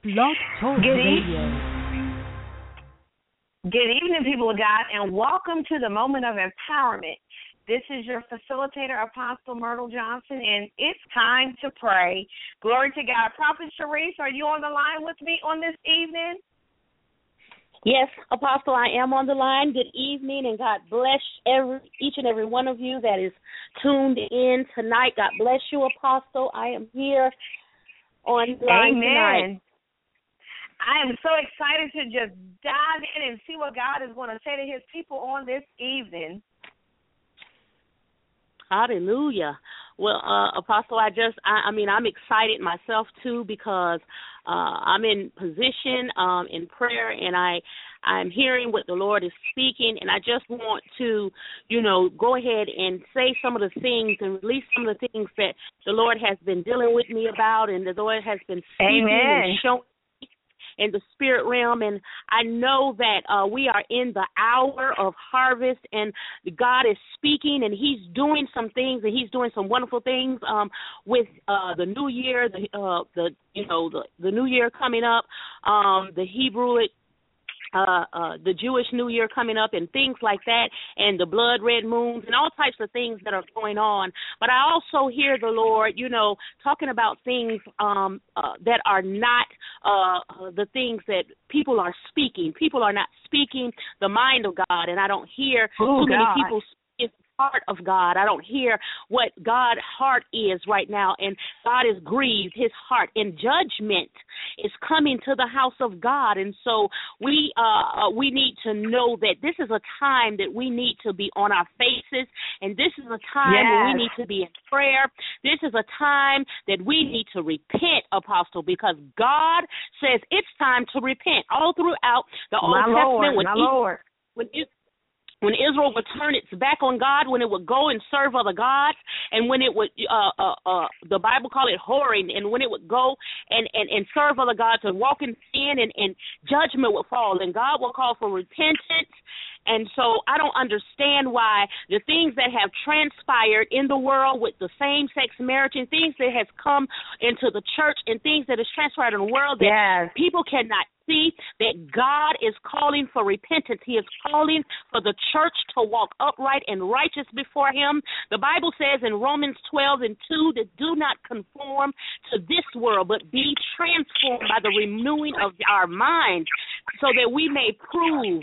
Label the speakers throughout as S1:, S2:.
S1: Blog Talk Radio.
S2: Good evening, people of God, and welcome to the Moment of Empowerment. This is your facilitator, Apostle Myrtle Johnson, and it's time to pray. Glory to God. Prophet Sharice, are you on the line with me on this evening?
S3: Yes, Apostle, I am on the line. Good evening, and God bless each and every one of you that is tuned in tonight. God bless you, Apostle. I am here on the line tonight.
S2: I am so excited to just dive in and see what God is going to say to his people on this evening.
S3: Hallelujah. Well, Apostle, I'm excited myself too because I'm in position in prayer, and I'm hearing what the Lord is speaking, and I just want to, go ahead and say some of the things and release some of the things that the Lord has been dealing with me about, and the Lord has been speaking and showing in the spirit realm. And I know that we are in the hour of harvest, and God is speaking, and he's doing some things, and he's doing some wonderful things with the new year, the new year coming up, the Hebrew the Jewish New Year coming up and things like that, and the blood red moons and all types of things that are going on. But I also hear the Lord, talking about things that are not the things that people are speaking. People are not speaking the mind of God, and I don't hear too many people speak heart of God. I don't hear what God's heart is right now, and God is grieved. His heart and judgment is coming to the house of God, and so we need to know that this is a time that we need to be on our faces, and this is a time when we need to be in prayer. This is a time that we need to repent, Apostle, because God says it's time to repent. All throughout the Old Testament, when Israel would turn its back on God, when it would go and serve other gods, and when it would, the Bible call it whoring, and when it would go and serve other gods and walk in sin, and judgment would fall, and God will call for repentance. And so I don't understand why the things that have transpired in the world with the same-sex marriage and things that has come into the church and things that has transpired in the world that people cannot see, that God is calling for repentance. He is calling for the church to walk upright and righteous before him. The Bible says in Romans 12:2 that do not conform to this world, but be transformed by the renewing of our minds, so that we may prove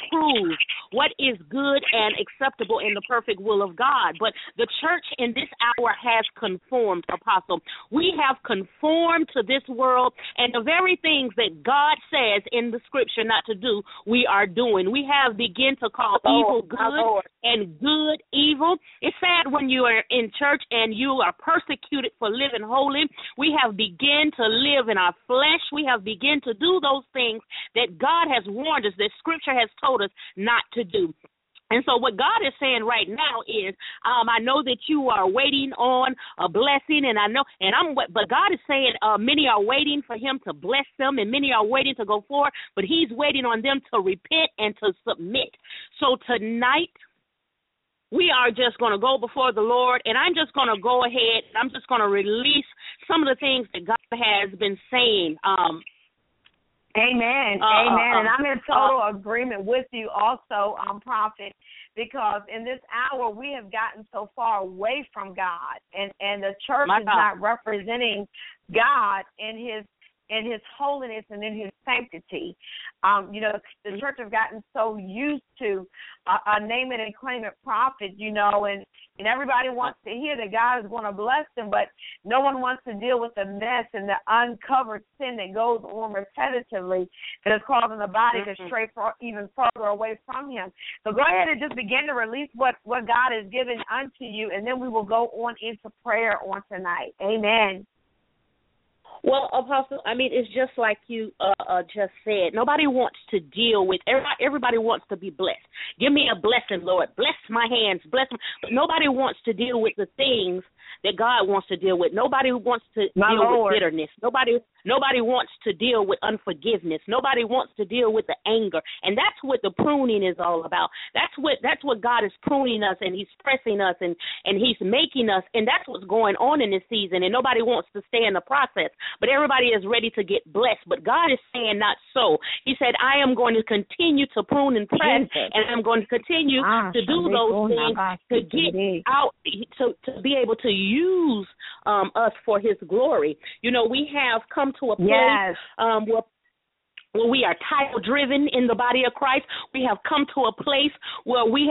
S3: what is good and acceptable in the perfect will of God. But the church in this hour has conformed, Apostle. We have conformed to this world, and the very things that God says in the scripture not to do, we are doing. We have begun to call evil good and good evil. It's sad when you are in church and you are persecuted for living holy. We have begun to live in our flesh. We have begun to do those things that God has warned us, that scripture has told us not to do. And so what God is saying right now is, I know that you are waiting on a blessing, but God is saying many are waiting for him to bless them, and many are waiting to go forward, but he's waiting on them to repent and to submit. So tonight, we are just going to go before the Lord, and I'm just going to go ahead, and I'm just going to release some of the things that God has been saying.
S2: Amen. Amen. And I'm in total agreement with you also, Prophet, because in this hour we have gotten so far away from God, and the church is not representing God in his holiness and in his sanctity. The church have gotten so used to a name it and claim it prophet, and everybody wants to hear that God is going to bless them, but no one wants to deal with the mess and the uncovered sin that goes on repetitively that is causing the body to stray even further away from him. So go ahead and just begin to release what God has given unto you, and then we will go on into prayer on tonight. Amen.
S3: Well, Apostle, it's just like you just said. Nobody wants to deal with, everybody wants to be blessed. Give me a blessing, Lord. Bless my hands, bless me. But nobody wants to deal with the things that God wants to deal with. Nobody wants to deal with bitterness. Nobody wants to deal with unforgiveness. Nobody wants to deal with the anger. And that's what the pruning is all about. That's what God is pruning us, and he's pressing us, and he's making us, and that's what's going on in this season, and nobody wants to stay in the process. but everybody is ready to get blessed. But God is saying not so. He said, I am going to continue to prune and press, and I'm going to continue to do those things to get out, to be able to use us for his glory. You know, we have come to a place where we are title-driven in the body of Christ. We have come to a place where we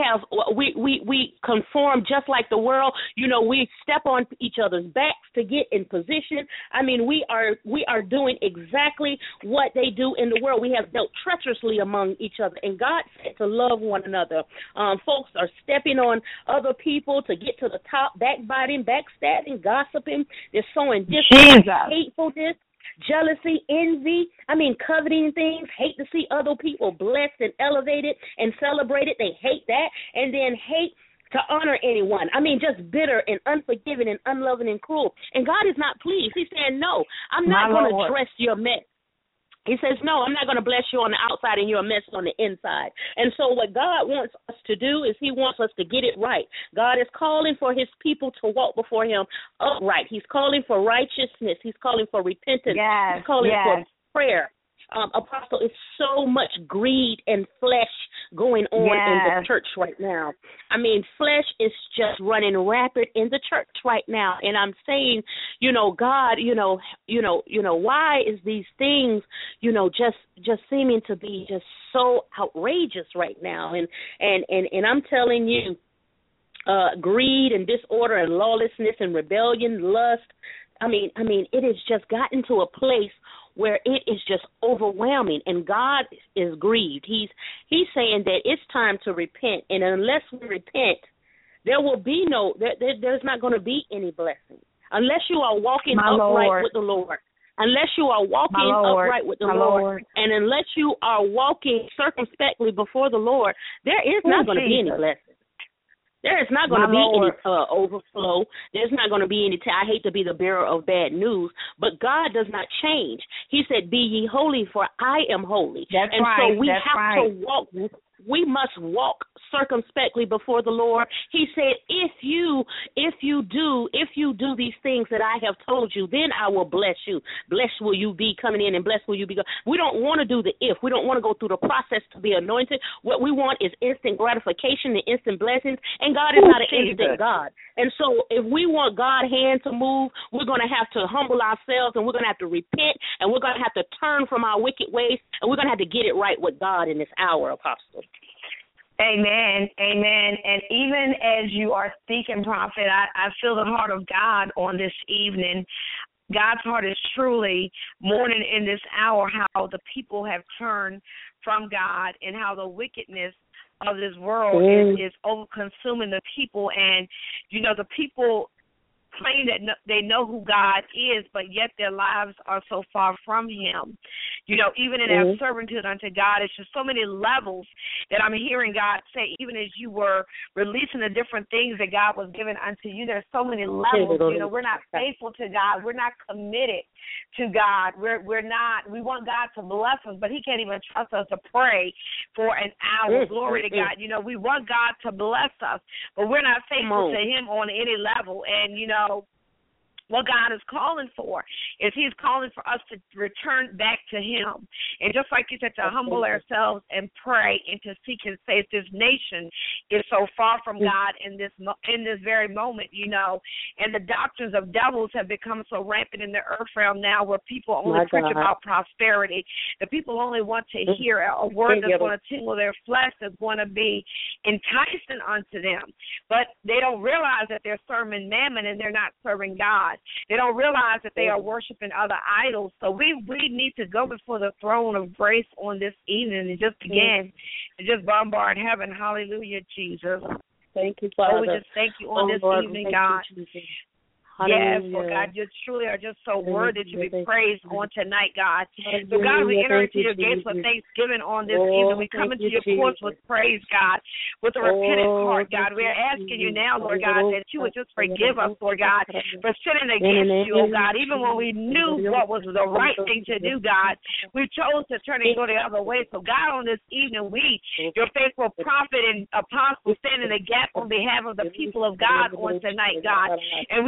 S3: conform just like the world. You know, we step on each other's backs to get in position. I mean, we are doing exactly what they do in the world. We have dealt treacherously among each other, and God said to love one another. Folks are stepping on other people to get to the top, backbiting, backstabbing, gossiping. They're sowing discord, hatefulness, jealousy, envy, coveting things, hate to see other people blessed and elevated and celebrated. They hate that, and then hate to honor anyone. Just bitter and unforgiving and unloving and cruel. And God is not pleased. He's saying, no, I'm not going to dress your mess. He says, no, I'm not going to bless you on the outside and you're a mess on the inside. And so what God wants us to do is he wants us to get it right. God is calling for his people to walk before him upright. He's calling for righteousness. He's calling for repentance. He's calling for prayer. Apostle, it's so much greed and flesh going on in the church right now. Flesh is just running rapid in the church right now. And I'm saying, God, why is these things, just seeming to be just so outrageous right now? And I'm telling you, greed and disorder and lawlessness and rebellion, lust, it has just gotten to a place where it is just overwhelming, and God is grieved. He's saying that it's time to repent, and unless we repent, there will be there's not going to be any blessing. Unless you are walking upright with the Lord. Unless you are walking upright with the Lord, and unless you are walking circumspectly before the Lord, there is not going to be any blessing. There is not going to be any overflow. There's not going to be any I hate to be the bearer of bad news, but God does not change. He said, be ye holy, for I am holy. So we have to walk. We must walk circumspectly before the Lord. He said, if you do these things that I have told you, then I will bless you. Blessed will you be coming in, and blessed will you be going. We don't want to do the if. We don't want to go through the process to be anointed. What we want is instant gratification and instant blessings, and God is not an instant God. And so if we want God's hand to move, we're going to have to humble ourselves, and we're going to have to repent, and we're going to have to turn from our wicked ways, and we're going to have to get it right with God in this hour, Apostle.
S2: Amen. And even as you are speaking, Prophet, I feel the heart of God on this evening. God's heart is truly mourning in this hour how the people have turned from God and how the wickedness of this world is over-consuming the people. And, the people claim that they know who God is, but yet their lives are so far from him. Even in their servitude unto God, it's just so many levels that I'm hearing God say, even as you were releasing the different things that God was giving unto you, there's so many levels. We're not faithful to God. We're not committed to God. We're not. We want God to bless us, but he can't even trust us to pray for an hour. Glory to God. We want God to bless us, but we're not faithful to him on any level. And, what God is calling for is he's calling for us to return back to him. And just like you said, to humble ourselves and pray and to seek his face. This nation is so far from God in this very moment, and the doctrines of devils have become so rampant in the earth realm now, where people only preach about prosperity. The people only want to hear a word that's going to tingle their flesh, that's going to be enticing unto them. But they don't realize that they're serving mammon and they're not serving God. They don't realize that they are worshiping other idols. So we need to go before the throne of grace on this evening and just begin to just bombard heaven. Hallelujah, Jesus.
S3: Thank you, Father.
S2: Oh, we just thank you on this evening, God. Yes, Lord God, you truly are just so worthy to be praised on tonight, God. So, God, we enter into your gates with thanksgiving on this evening. We come into your courts with praise, God, with a repentant heart, God. We are asking you now, Lord God, that you would just forgive us, Lord God, for sinning against you, oh God. Even when we knew what was the right thing to do, God, we chose to turn and go the other way. So, God, on this evening, we, your faithful prophet and apostle, stand in the gap on behalf of the people of God on tonight, God. And we ask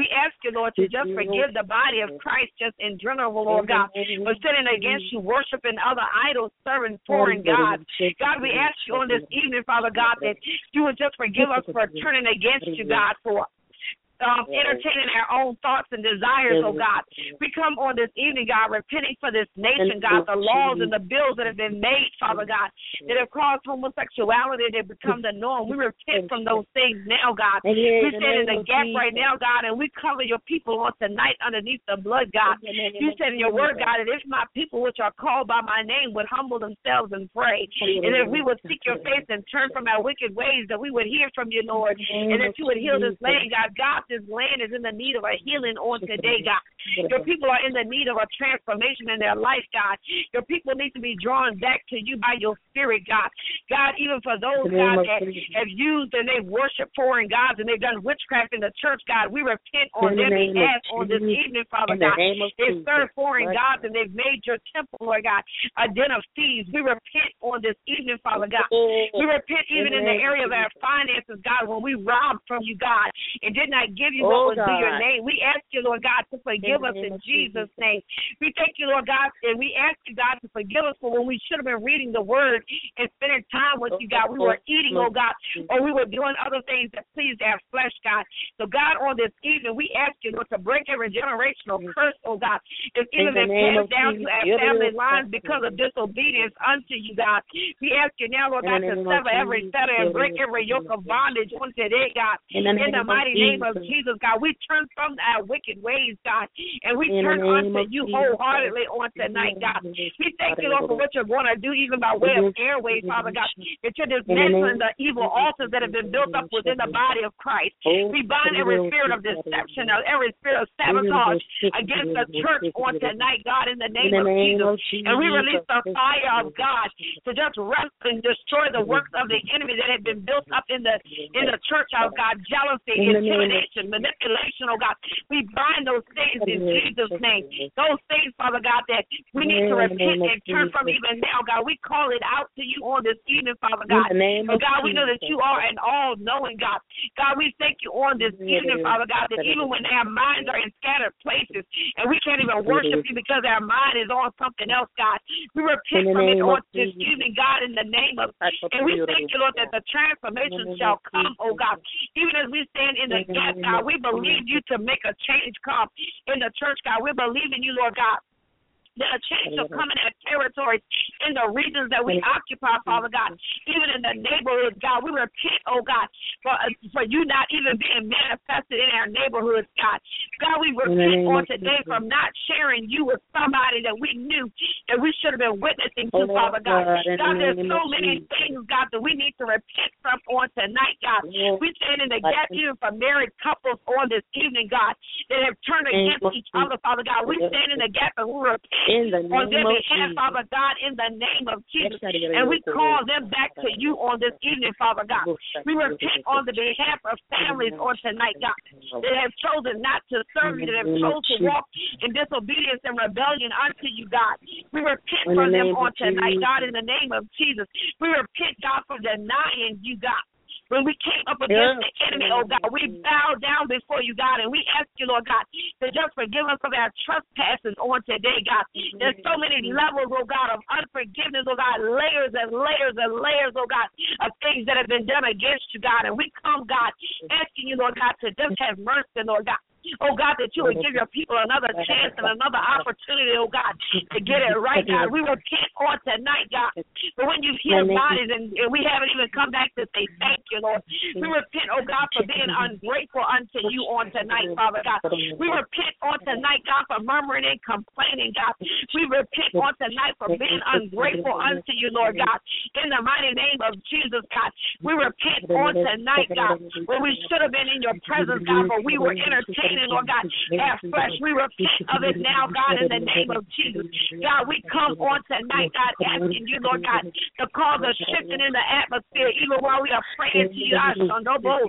S2: you, Lord, to just forgive the body of Christ just in general, Lord God, for sinning against you, worshiping other idols, serving foreign gods. God, we ask you on this evening, Father God, that you would just forgive us for turning against you, God, for entertaining our own thoughts and desires, oh God. We come on this evening, God, repenting for this nation, God, the laws and the bills that have been made, Father God, that have caused homosexuality to become the norm. We repent from those things now, God. We stand in the gap right now, God, and we cover your people on tonight underneath the blood, God. You said in your word, God, that if my people which are called by my name would humble themselves and pray, and if we would seek your face and turn from our wicked ways, that we would hear from you, Lord, and that you would heal this land, God. God, this land is in the need of a healing on today, God. Your people are in the need of a transformation in their life, God. Your people need to be drawn back to you by your spirit, God. God, even for those, God, that have used and they've worshiped foreign gods and they've done witchcraft in the church, God, we repent on their behalf on this evening, Father God. They've served foreign gods and they've made your temple, Lord God, a den of thieves. We repent on this evening, Father God. We repent even in the area of our finances, God, when we robbed from you, God, and did not give you what was due your name. We ask you, Lord God, to forgive us in Jesus' name. We thank you, Lord God, and we ask you, God, to forgive us for when we should have been reading the word and spending time with you, God. We were eating, oh God, or we were doing other things that pleased our flesh, God. So, God, on this evening, we ask you, Lord, to break every generational curse, oh God. If even been passed down to our family lines because of disobedience unto you, God. We ask you now, Lord God, to sever every fetter and break every yoke of bondage on today, God. In the mighty name of Jesus, God, we turn from our wicked ways, God, and we turn unto you wholeheartedly on tonight, God. We thank you, Lord, for what you're going to do, even by way of airways, Father God, that you're dismantling the evil altars that have been built up within the body of Christ. We bind every spirit of deception, every spirit of sabotage against the church on tonight, God, in the name of Jesus. And we release the fire of God to just rest and destroy the works of the enemy that have been built up in the church, oh God, jealousy, intimidation, manipulation, oh God. We bind those things in Jesus' name. Those things, Father God, that we need to repent and turn from even now, God. We call it out to you on this evening, Father God. Oh God, we know that you are an all-knowing God. God, we thank you on this evening, Father God, that even when our minds are in scattered places and we can't even worship you because our mind is on something else, God, we repent from it on this evening, God, in the name of, and we thank you, Lord, that the transformation shall come, oh God. Even as we stand in the gap, God, we believe you to make a change come in the church, God. We believe in you, Lord God, that a change will come in our territories, in the regions that we occupy, Father God, even in the neighborhoods, God. We repent, oh God, for you not even being manifested in our neighborhoods, God. God, we repent on today from not sharing you with somebody that we knew that we should have been witnessing to, Father God. God, there's so many things, God, that we need to repent from on tonight, God. We stand in the gap even for married couples on this evening, God, that have turned against each other, Father God. We stand in the gap and we repent on their behalf, Father God, in the name of Jesus. And we call them back to you on this evening, Father God. We repent on the behalf of families on tonight, God, that have chosen not to serve you, that have chosen to walk in disobedience and rebellion unto you, God. We repent from them on tonight, God, in the name of Jesus. We repent, God, for denying you, God. When we came up against the enemy, oh God, we bow down before you, God, and we ask you, Lord God, to just forgive us of our trespasses on today, God. There's so many levels, oh God, of unforgiveness, oh God, layers and layers and layers, oh God, of things that have been done against you, God. And we come, God, asking you, Lord God, to just have mercy, Lord God. Oh, God, that you would give your people another chance and another opportunity, oh, God, to get it right, God. We repent on tonight, God. But when you hear bodies and we haven't even come back to say thank you, Lord, we repent, oh, God, for being ungrateful unto you on tonight, Father God. We repent on tonight, God, for murmuring and complaining, God. We repent on tonight for being ungrateful unto you, Lord God. In the mighty name of Jesus, God, we repent on tonight, God, when we should have been in your presence, God, but we were entertained, Lord God, our flesh. We repent of it now, God, in the name of Jesus. God, we come on tonight, God, asking you, Lord God, to cause a shifting in the atmosphere, even while we are praying to you, God,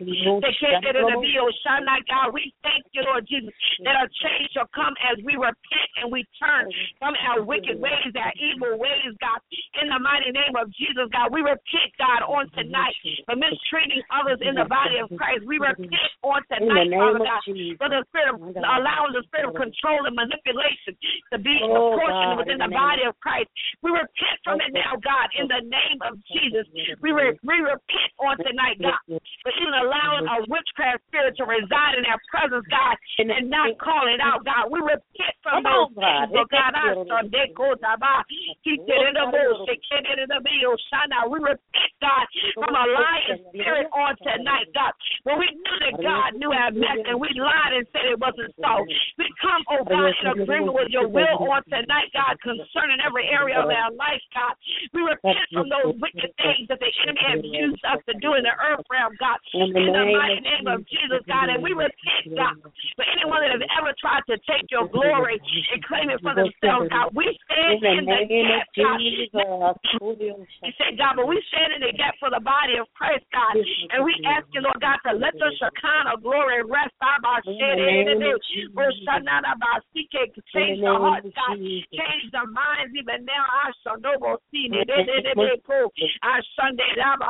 S2: we thank you, Lord Jesus, that a change shall come as we repent and we turn from our wicked ways, our evil ways, God, in the mighty name of Jesus, God. We repent, God, on tonight for mistreating others in the body of Christ. We repent on tonight, Father God, for the spirit of allowing the spirit of control and manipulation to be a portion within the body of Christ. We repent from it now, God, in the name of Jesus. We repent on tonight, God, for even allowing a witchcraft spirit to reside in our presence, God, and not call it out, God. We repent from those things, oh God. We repent, God, from a lying spirit on tonight, God. When we knew that God knew our mess and we lied and said it wasn't so. We come, oh God, in agreement with your will on tonight, God, concerning every area of our life, God. We repent from those wicked things that the enemy has used us to do in the earth realm, God. In the mighty name of Jesus, God. And we repent, God, for anyone that has ever tried to take your glory and claim it for themselves, God. We stand in the gap, God. You said, God, but we stand in the gap for the body of Christ, God. And we ask you, Lord God, to let the Shekinah glory rest on our change the hearts, God. Change the minds even now. I shall know see it. I Sunday,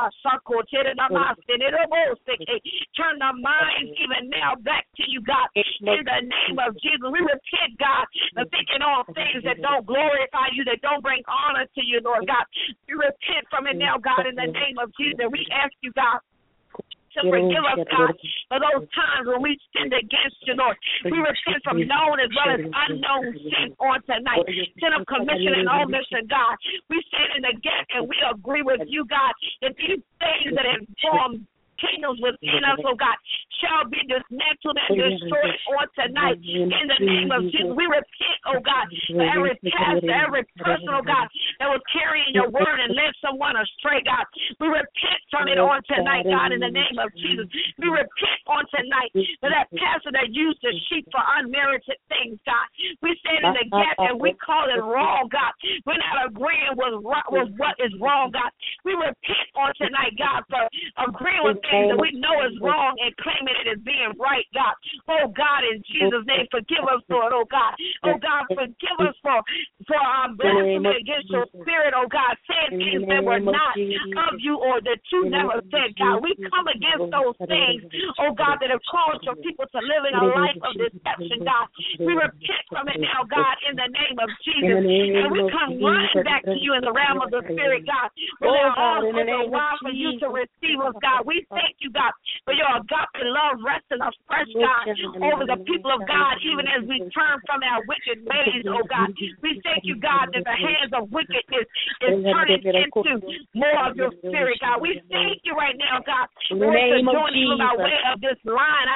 S2: turn the minds even now back to you, God. In the name of Jesus, we repent, God, of thinking all things that don't glorify you, that don't bring honor to you, Lord God. We repent from it now, God, in the name of Jesus. We ask you, God, to forgive us, God, for those times when we sinned against you, Lord. We repent from known as well as unknown sin on tonight. Sin of commission and omission, God. We stand in the gap and we agree with you, God, that these things that have formed kingdoms within us, oh God, shall be dismantled and destroyed on tonight in the name of Jesus. We repent, oh God, for every pastor, every person, oh God, that was carrying your word and led someone astray, God. We repent from it on tonight, God, in the name of Jesus. We repent on tonight for that pastor that used the sheep for unmerited things, God. We stand in the gap and we call it wrong, God. We're not agreeing with what is wrong, God. We repent on tonight, God, for agreeing with things that we know is wrong and claiming it as being right, God. Oh, God, in Jesus' name, forgive us for it, oh, God. Oh, God, forgive us for blasphemy against your spirit, oh, God, saying things that were not of you or that you never said, God. We come against those things, oh, God, that have caused your people to live in a life of deception, God. We repent from it now, God, in the name of Jesus. And we come running back to you in the realm of the spirit, God. Where there are all sorts of while for you to receive us, God. We thank you, God, for your agape love resting us fresh, God, over the people of God, even as we turn from our wicked ways, oh God. We thank you, God, that the hands of wickedness is turning into more of your spirit, God. We thank you right now, God, for joining by way of this line.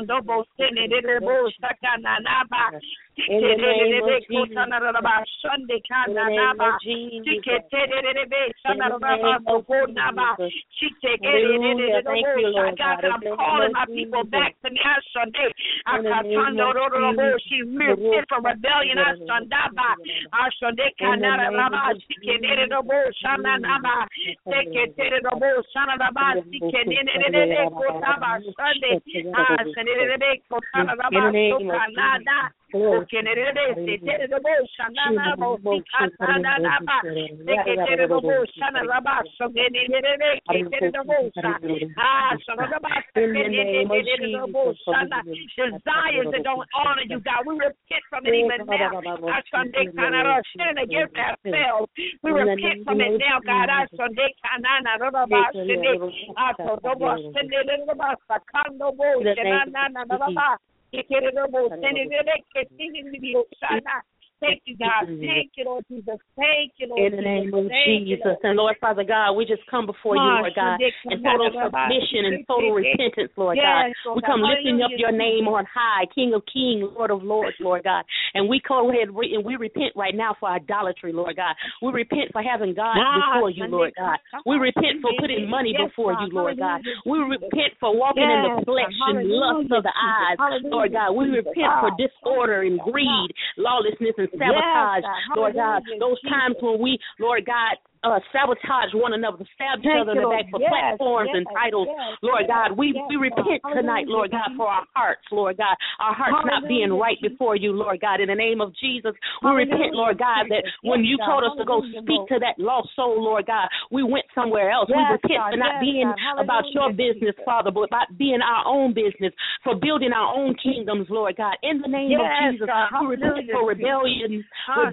S2: In the name of Jesus. In the name of Jesus. Hallelujah. Thank you, Lord God. I'm calling my people back to me. She repent from rebellion. Desires that don't honor you, God. We repent from it even now. Sin against ourselves. We repent from it now, God. Thank you, God. Thank you, Lord Jesus. Thank you, Lord Jesus.
S3: In the name of Jesus. And Lord, Father God, we just come before you, Lord God, in total submission and total repentance, Lord God. We come lifting up your name on high, King of kings, Lord of lords, Lord God. And we go ahead and we repent right now for idolatry, Lord God. We repent for having God before you, Lord God. We repent for putting money before you, Lord God. We repent for walking in the flesh and lust of the eyes, Lord God. We repent for disorder and greed, lawlessness and sabotage, Lord God. Those times when we, Lord God, sabotage one another, stab each other in the back for platforms and titles. Lord God, we repent tonight, Lord God, for our hearts, Lord God, our hearts not being right before you, Lord God, in the name of Jesus. We repent, Lord God, that when you told us to go speak to that lost soul, Lord God, we went somewhere else. We repent for not being about your business, Father, but about being our own business, for building our own kingdoms, Lord God, in the name of Jesus. We repent for rebelliousness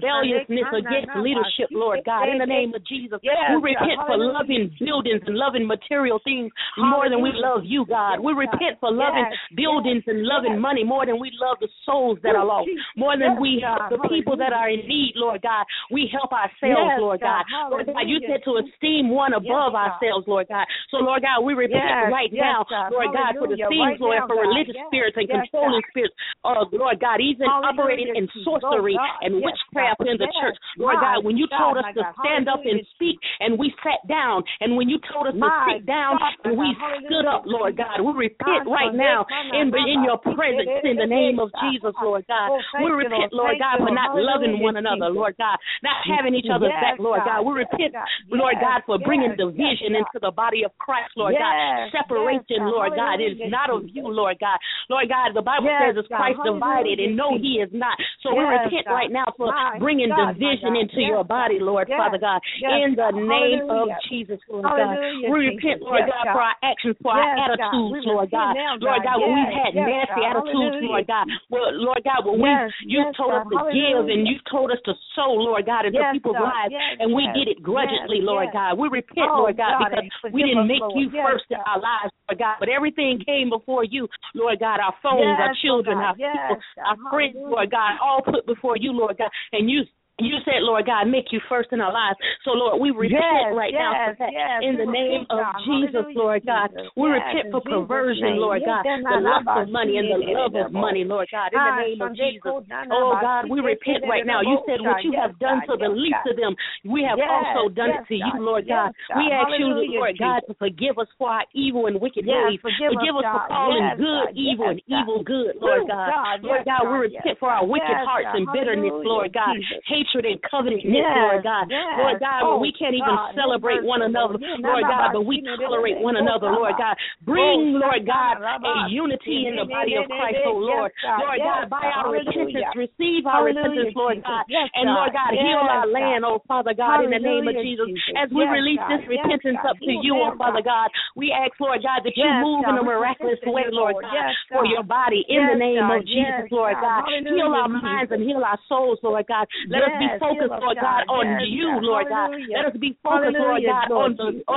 S3: against leadership, Lord God, in the name of Jesus. We repent for loving buildings and loving material things more than we love you, God. We repent for loving buildings and loving money more than we love the souls that are lost, more than we help the people that are in need, Lord God. We help ourselves, Lord God. Lord God, you said to esteem one above ourselves, Lord God. So, Lord God, we repent right now, Lord God, for the things, Lord, for religious spirits and controlling spirits, Lord God, even operating in sorcery and witchcraft in the church. Lord God, when you told us to stand up and speak and we sat down, and when you told us to sit down and we stood up, Lord God, we repent right now in your presence in the name of Jesus, Lord God. We repent, Lord God, for not loving one another, Lord God, not having each other's back, Lord God. We repent, Lord God, for bringing division into the body of Christ, Lord God. Separation, Lord God, is not of you, Lord God. Lord God, the Bible says it's Christ divided, and no, he is not. So we repent right now for bringing division into your body, Lord, Father God, in the name of Jesus, Lord God. We repent, Lord God, for our actions, for our attitudes, Lord God. Lord God, when we've had nasty attitudes, Lord God. Well, Lord God, when you told us to give and you told us to sow, Lord God, into people's lives, and we did it grudgingly, Lord God. We repent, Lord God, because we didn't make you first in our lives, Lord God, but everything came before you, Lord God, our phones, our children, our people, our friends, Lord God, all put before you, Lord God, and you said, Lord God, make you first in our lives. So, Lord, we repent right now for that. In the name of Jesus, Lord God. We repent for perversion, Lord God, the lust of money and the love of money, Lord God, in the name of Jesus. Oh, God, we repent right now. You said what you have done to the least of them, we have also done it to you, Lord God. We ask you, Lord God, to forgive us for our evil and wicked ways. Forgive us for calling good evil and evil good, Lord God. Lord God, we repent for our wicked hearts and bitterness, Lord God. Hatred and covetousness, Lord God. Lord God, when we can't even celebrate one another, Lord God, but we tolerate one another, Lord God. Bring, Lord God, a unity in the body of Christ, oh Lord. Lord God, by our repentance, receive our repentance, Lord God. And Lord God, heal our land, oh Father God, in the name of Jesus. As we release this repentance up to you, oh Father God, we ask, Lord God, that you move in a miraculous way, Lord God, for your body in the name of Jesus, Lord God. Heal our minds and heal our souls, Lord God. Let us be focused, Lord God, on you, Lord God. Let us be focused, Lord God, on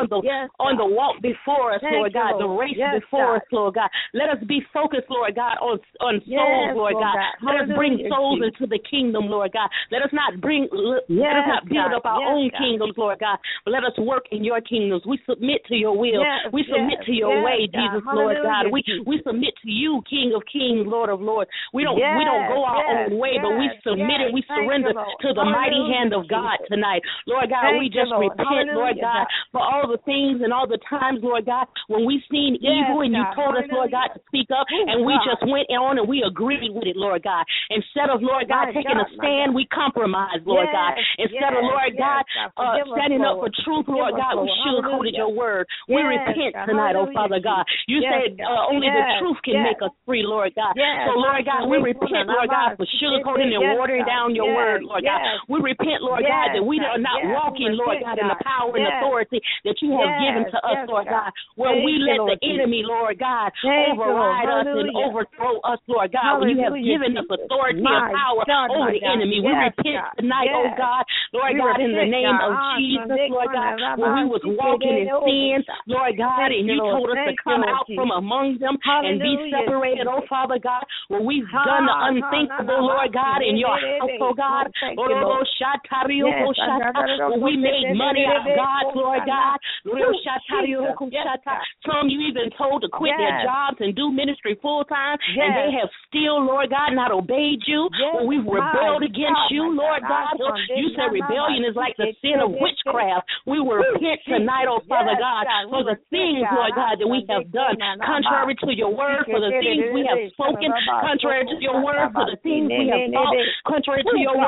S3: the walk before us, Lord God, the race before us, Lord God. Let us be focused, Lord God, on souls, Lord God. Let us bring souls into the kingdom, Lord God. Let us not build up our own kingdoms, Lord God, but let us work in your kingdoms. We submit to your will. We submit to your way, Jesus, Lord God. We submit to you, King of Kings, Lord of Lords. We don't go our own way, but we submit and we surrender to the mighty hand of God tonight. Lord God, we just repent, Lord God, for all the things and all the times, Lord God, when we've seen evil and you told us, Lord God, to speak up, and we just went on and we agreed with it, Lord God. Instead of, Lord God, taking a stand, we compromised, Lord God. Instead of, Lord God, standing up for truth, Lord God, we sugarcoated your word. We repent tonight, oh Father God. You said only the truth can make us free, Lord God. So, Lord God, we repent, Lord God, for sugarcoating and watering down your word, Lord God. We repent, Lord God, that we are not walking, Lord God, in the power and authority that you have given to us, Lord God, where we let the enemy, Lord God, override us and overthrow us, Lord God, when you have given us authority and power over the enemy. We repent tonight, oh God, Lord God, in the name of Jesus, Lord God, when we was walking in sin, Lord God, and you told us to come out from among them and be separated, oh Father God, when we've done the unthinkable, Lord God, in your house, oh God, when we made money out of God, Lord God, some you even told to quit their jobs and do ministry full time, and they have still, Lord God, not obeyed you. When we've rebelled against you, Lord God, you said rebellion is like the sin of witchcraft. We will repent tonight, oh Father God, for the things, Lord God, that we have done contrary to your word, for the things we have spoken contrary to your word, for the things we have thought contrary to your word, Lord God.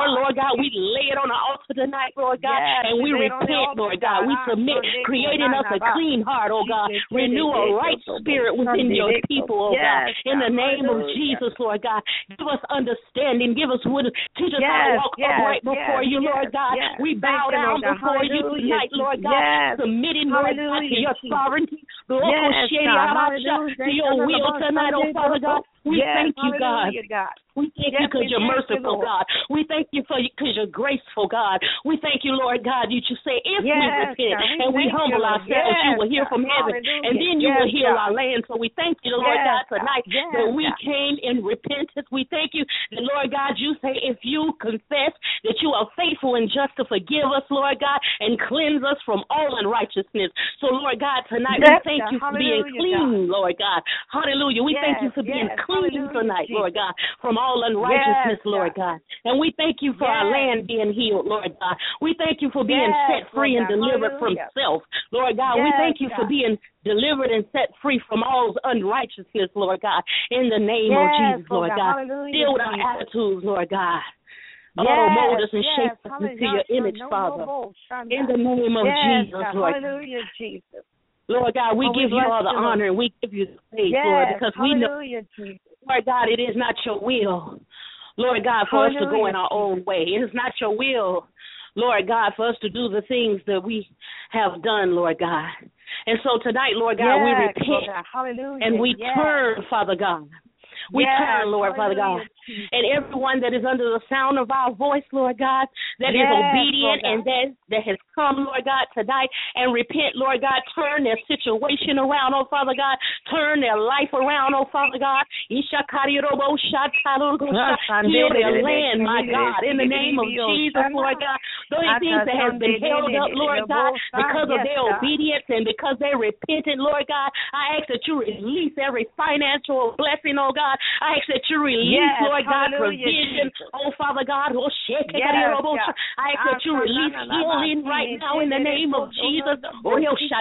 S3: God, we lay it on the altar tonight, Lord God, and we repent, Lord God. We submit, creating us a clean heart, oh God. Renew a right spirit within your people, oh God. In the name of Jesus, Lord God. Give us understanding. Give us wisdom. Teach us how to walk upright before you, Lord God. We bow down before you tonight, Lord God, submitting, Lord God, to your sovereignty, to your will tonight, oh Father God. We thank you, God. We thank you because you're merciful, God. We thank you because you're graceful, God. We thank you, Lord God, you say if we repent and we humble ourselves, you will hear from heaven, and then you will heal our land. So we thank you, Lord God, tonight that we came in repentance. We thank you that, Lord God, you say if you confess that you are faithful and just to forgive us, Lord God, and cleanse us from all unrighteousness. So, Lord God, tonight we thank you for being clean, Lord God. Hallelujah. We thank you for being clean tonight, Lord God, from all unrighteousness, Lord God. And we thank you for our land being healed, Lord God. We thank you for being set free and delivered from self, Lord God. We thank you for being delivered and set free from all unrighteousness, Lord God. In the name of Jesus, Lord God. Deal with our attitudes, Lord God. Mold us and shape us into your image, Father. In the name of Jesus, Lord.
S2: Hallelujah, Jesus.
S3: Lord God, we give you all the honor and we give you the praise, Lord, because we know, Lord God, it is not your will, Lord God, for us to go in our own way. It is not your will, Lord God, for us to do the things that we have done, Lord God. And so tonight, Lord God, we repent and we turn, Father God. We turn, Lord, Father God. And everyone that is under the sound of our voice, Lord God, that is obedient and that has come, Lord God, tonight and repent, Lord God, turn their situation around, oh Father God, turn their life around, oh Father God. Heal their land, my God, in the name of Jesus, Lord God. Those things that have been held up, Lord God, because of their obedience and because they repented, Lord God, I ask that you release every financial blessing, oh God. I ask that you release, Lord God, provision. Oh, Father God. I ask that you release healing right now in the name of Jesus. Lord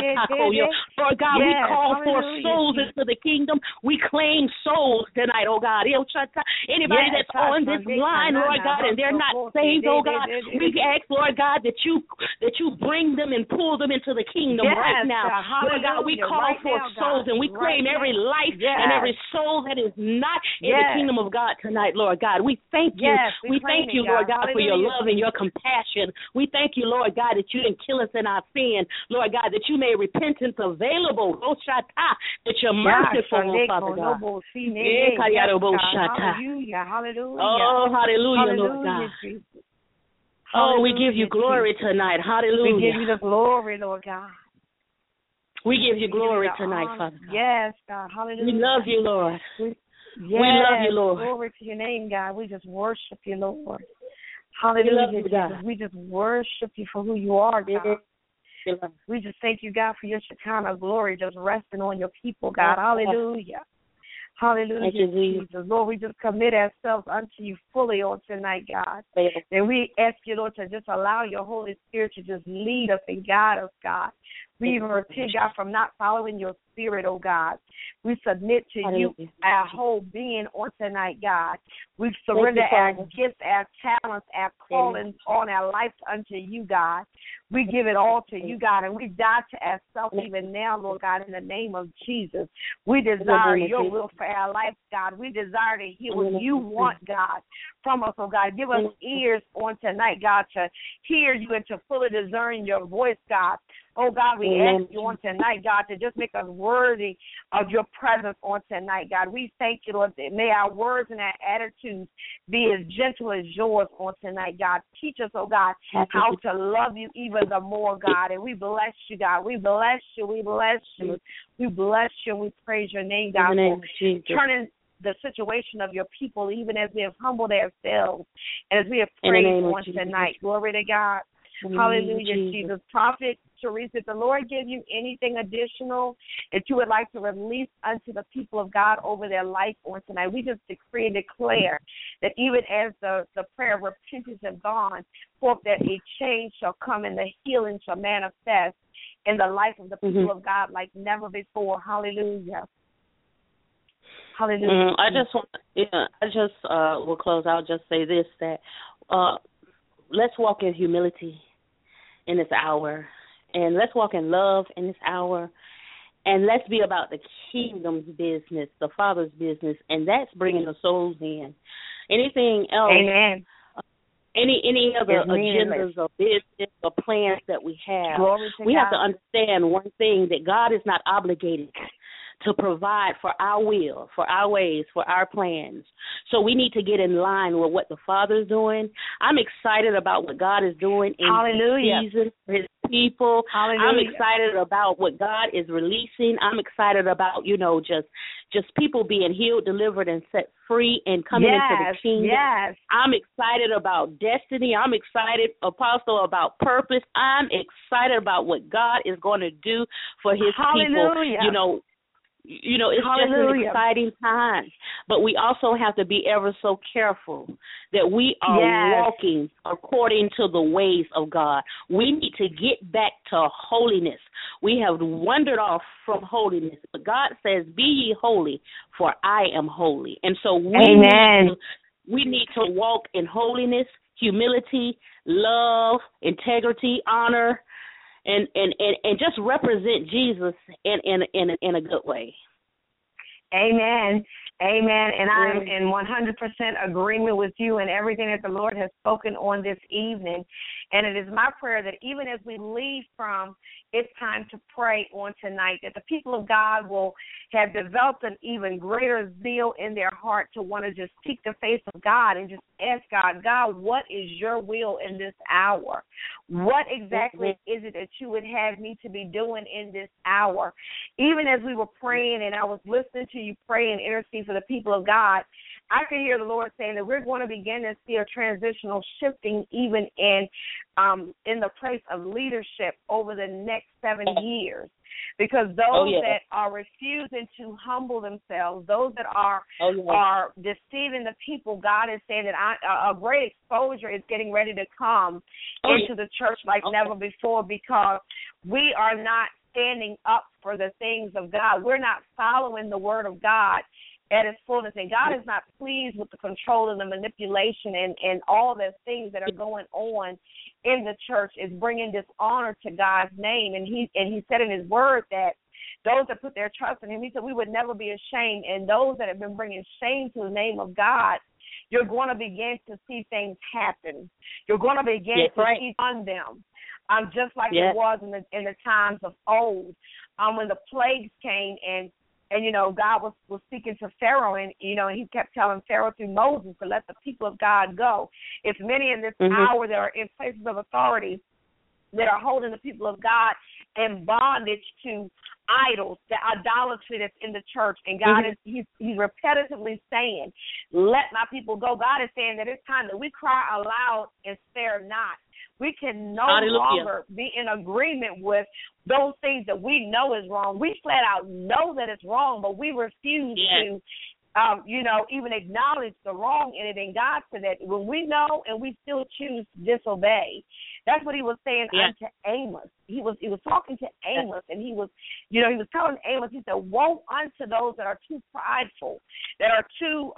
S3: God, we call for souls into the kingdom. We claim souls tonight, oh God. Anybody that's on this line, Lord God, and they're not saved, oh God, we ask, Lord God, that you bring them and pull them into the kingdom right now. Lord God, we call for souls and we claim every life and every soul that is not in the kingdom of God tonight, Lord God. We thank you. We thank you, Lord God, for your love and your compassion. We thank you, Lord God, that you didn't kill us in our sin. Lord God, that you made repentance available. That you're merciful, Father God.
S2: Hallelujah, hallelujah.
S3: Oh, hallelujah, Lord God. Oh, we give you glory tonight. Hallelujah.
S2: We give you the glory, Lord God.
S3: We give you glory tonight, Father God.
S2: Yes, God. Hallelujah.
S3: We love you, Lord.
S2: We
S3: love you, Lord.
S2: Glory to your name, God. We just worship you, Lord. Hallelujah,
S3: you,
S2: Jesus. We just worship you for who you are, God. We just thank you, God, for your Shekinah glory just resting on your people, God. Hallelujah. Hallelujah, Jesus. Lord, we just commit ourselves unto you fully on tonight, God. And we ask you, Lord, to just allow your Holy Spirit to just lead us and guide us, God. We even repent, God, from not following your spirit, oh God. We submit to you our whole being on tonight, God. We surrender our gifts, our talents, our callings on our life unto you, God. We give it all to you, God, and we die to ourselves even now, Lord God, in the name of Jesus. We desire your will for our life, God. We desire to hear what you want, God, from us, oh God. Give us ears on tonight, God, to hear you and to fully discern your voice, God. Oh, God, we ask you on tonight, God, to just make us worthy of your presence on tonight, God. We thank you, Lord, that may our words and our attitudes be as gentle as yours on tonight, God. Teach us, oh, God, how to love you even the more, God. And we bless you, God. We bless you. We bless you. We bless you. And we praise your name, God, for turning the situation of your people, even as we have humbled ourselves and as we have prayed on tonight. Glory to God. Hallelujah, Jesus. Prophet Teresa, if the Lord give you anything additional that you would like to release unto the people of God over their life on tonight, we just decree and declare that even as the prayer of repentance have gone forth, that a change shall come and the healing shall manifest in the life of the people of God like never before. Hallelujah. Hallelujah.
S3: I just will close. I'll just say this, that let's walk in humility in this hour, and let's walk in love in this hour, and let's be about the kingdom's business, the Father's business, and that's bringing the souls in. Anything else?
S2: Amen.
S3: Any other agendas or business or plans that we have, we have to understand one thing, that God is not obligated to provide for our will, for our ways, for our plans. So we need to get in line with what the Father is doing. I'm excited about what God is doing in season for His people.
S2: Hallelujah.
S3: I'm excited about what God is releasing. I'm excited about, just people being healed, delivered, and set free and coming into the kingdom.
S2: Yes.
S3: I'm excited about destiny. I'm excited, Apostle, about purpose. I'm excited about what God is going to do for His people. It's just an exciting time. But we also have to be ever so careful that we are walking according to the ways of God. We need to get back to holiness. We have wandered off from holiness. But God says, be ye holy, for I am holy. And so we need to walk in holiness, humility, love, integrity, honor, and just represent Jesus in a good way.
S2: Amen. Amen. And I'm in 100% agreement with you and everything that the Lord has spoken on this evening. And it is my prayer that even as we leave from It's Time to Pray on tonight, that the people of God will have developed an even greater zeal in their heart to want to just seek the face of God and just ask God, what is your will in this hour? What exactly is it that you would have me to be doing in this hour? Even as we were praying and I was listening to you pray and intercede for the people of God, I could hear the Lord saying that we're going to begin to see a transitional shifting even in the place of leadership over the next 7 years. Because those that are refusing to humble themselves, those that are deceiving the people, God is saying that a great exposure is getting ready to come into the church like never before, because we are not standing up for the things of God. We're not following the word of God at its fullness. And God is not pleased with the control and the manipulation and all the things that are going on in the church. Is bringing dishonor to God's name. And he said in his word that those that put their trust in him, he said we would never be ashamed. And those that have been bringing shame to the name of God, you're going to begin to see things happen. You're going to begin to see on them. Just like it was in the times of old, when the plagues came and God was speaking to Pharaoh, and he kept telling Pharaoh through Moses to let the people of God go. It's many in this hour that are in places of authority that are holding the people of God in bondage to idols, the idolatry that's in the church. And God he's repetitively saying, let my people go. God is saying that it's time that we cry aloud and spare not. We can no longer be in agreement with those things that we know is wrong. We flat out know that it's wrong, but we refuse to, even acknowledge the wrong in it. And God said that when we know and we still choose to disobey, that's what he was saying unto Amos. He was talking to Amos, and he was telling Amos, he said, woe unto those that are too prideful, that are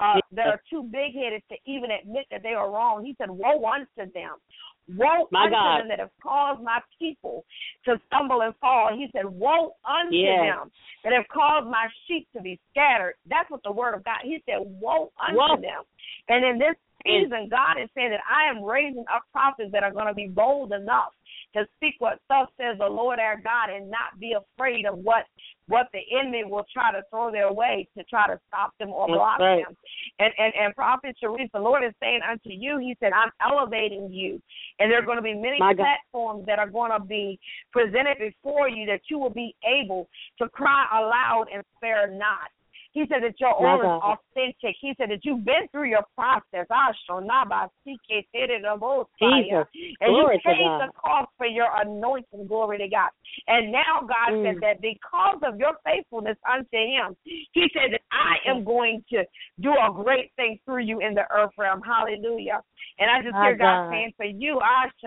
S2: too big-headed to even admit that they are wrong. He said, woe unto them. Woe unto them that have caused my people to stumble and fall. He said, woe unto them that have caused my sheep to be scattered. That's what the word of God, he said, woe unto them. And in this season, God is saying that I am raising up prophets that are going to be bold enough to speak what thus says the Lord our God, and not be afraid of what the enemy will try to throw their way to try to stop them or block them. And Prophet Sharice, the Lord is saying unto you, he said, I'm elevating you. And there are going to be many platforms that are going to be presented before you that you will be able to cry aloud and spare not. He said that your oil is authentic. He said that you've been through your process. And you paid the cost for your anointing, glory to God. And now God said that because of your faithfulness unto him, he said that I am going to do a great thing through you in the earth realm. Hallelujah. And I just hear God saying for you,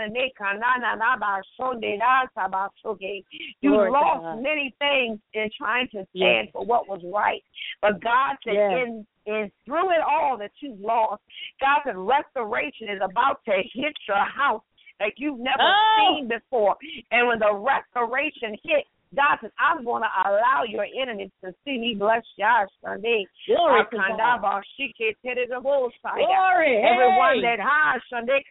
S2: you lost many things in trying to stand for what was right. But God said And through it all that you've lost, God said restoration is about to hit your house like you've never seen before. And when the restoration hits, God says, I'm going to allow your enemies to see me bless y'all Sunday.
S3: Glory to God.
S2: Glory. Everyone that has Sunday,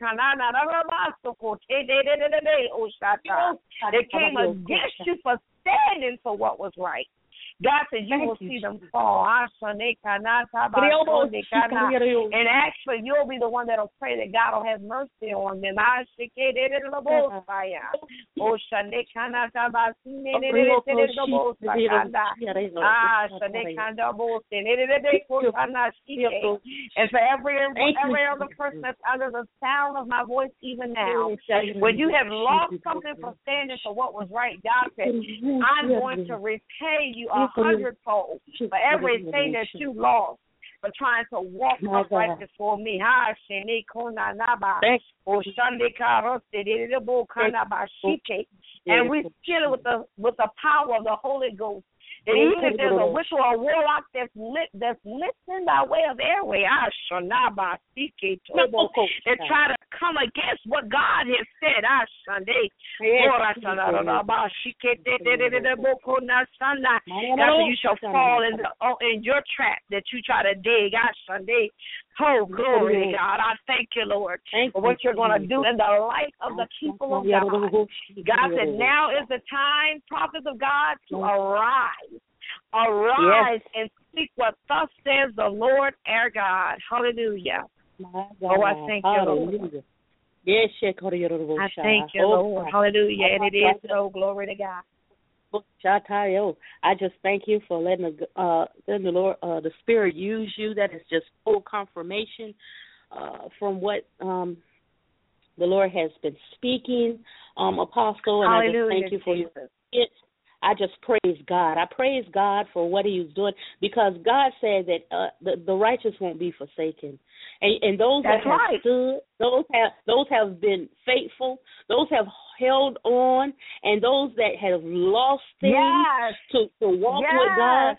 S2: they came against you for standing for what was right. God said you will see them fall. And actually, you'll be the one that will pray that God will have mercy on them. And for every other person that's under the sound of my voice even now, when you have lost something for standing for what was right, God said, I'm going to repay you 100-fold for everything that you lost for trying to walk upright before me. And we fill it with the power of the Holy Ghost. And even if there's a witch or a warlock that's listening by way of airway, they try to come against what God has said. God said you shall fall in your trap that you try to dig. Oh, glory to God. I thank you, Lord, for what you're going to do in the life of the people of God. God said now is the time, prophets of God, to arise. Arise and speak what thus says the Lord our God. Hallelujah. Oh, I thank you, Lord.
S3: Yes,
S2: I thank you, Lord. Hallelujah. And it is so. Glory to God.
S3: I just thank you for letting the Lord, the Spirit use you. That is just full confirmation from what the Lord has been speaking, Apostle. And
S2: hallelujah,
S3: I just thank you for it. I just praise God. I praise God for what He is doing, because God said that the righteous won't be forsaken, and those that have stood, those have been faithful, those have held on, and those that have lost things to walk with God,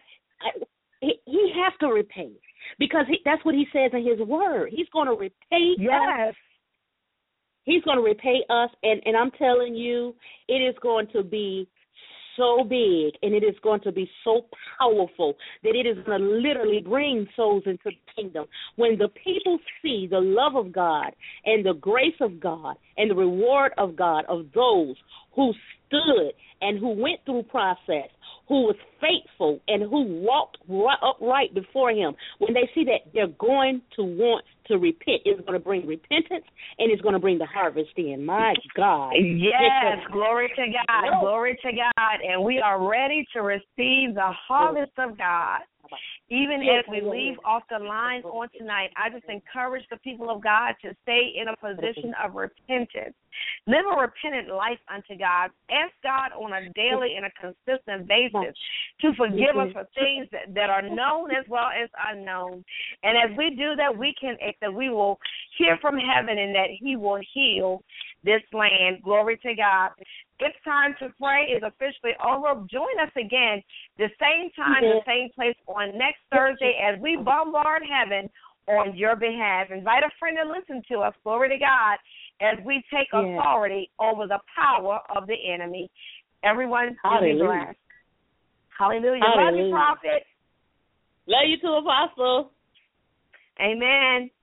S3: He has to repay, because that's what He says in His Word. He's going to repay us. He's going to repay us, and I'm telling you, it is going to be so big, and it is going to be so powerful that it is going to literally bring souls into the kingdom. When the people see the love of God and the grace of God and the reward of God of those who stood and who went through process, who was faithful and who walked upright before Him, when they see that, they're going to want to repent. It's going to bring repentance, and it's going to bring the harvest in. My God.
S2: Yes, glory to God. Glory to God. And we are ready to receive the harvest of God. Even as we leave off the line on tonight, I just encourage the people of God to stay in a position of repentance. Live a repentant life unto God. Ask God on a daily and a consistent basis to forgive us for things that are known as well as unknown. And as we do that, we will hear from heaven and that He will heal this land. Glory to God. It's time to pray is officially over. Join us again the same time, the same place on next Thursday as we bombard heaven on your behalf. Invite a friend to listen to us. Glory to God, as we take authority over the power of the enemy. Everyone, be blessed. Hallelujah. Love you, Prophet.
S3: Love you too, Apostle.
S2: Amen.